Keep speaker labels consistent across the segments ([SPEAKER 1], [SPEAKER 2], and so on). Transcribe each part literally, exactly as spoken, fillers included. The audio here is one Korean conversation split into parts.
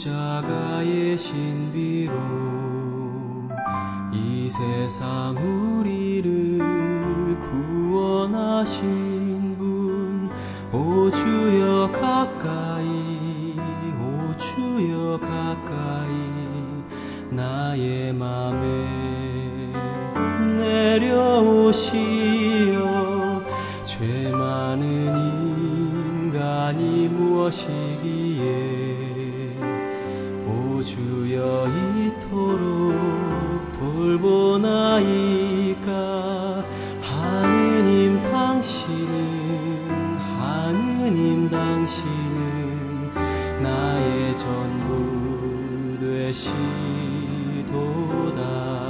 [SPEAKER 1] 십자가의 신비로 이 세상 우리를 구원하신 분, 오 주여 가까이, 오 주여 가까이 나의 맘에 내려오시어 죄 많은 인간이 무엇이기에 오 주여 이토록 돌보나이까. 하느님 당신은, 하느님 당신은 나의 전부 되시도다.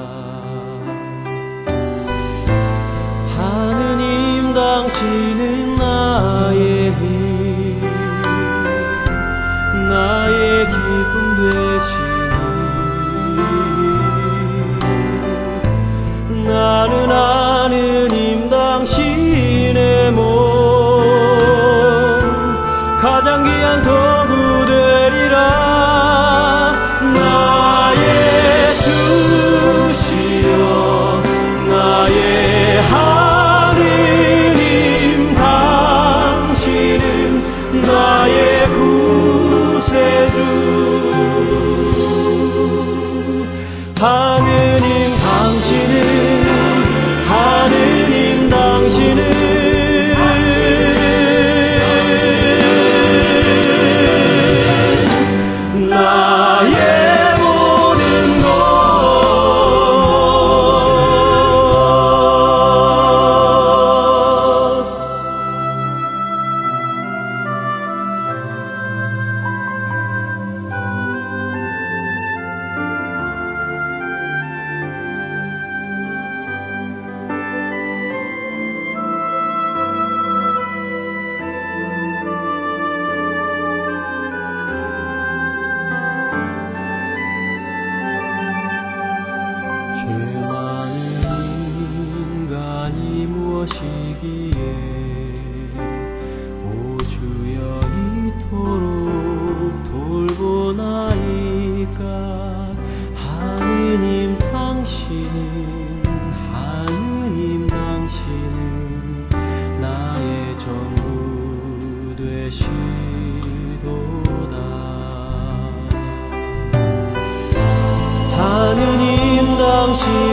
[SPEAKER 1] 하느님 당신은 나의 힘, 나의 기쁨 되시니 나는 하느님 당신의 몸 가장 귀한 도구 되리라. 나의 주시여 나의 하느님 당신은 나의 구세주. 하느님 당신은, 하느님 당신은 나의 모든 것. 죄 많은 인간이 무엇이기에 오 주여 이토록 돌보나이까. 하느님 당신은, 하느님 당신은 나의 전부 되시도다. 하느님 당신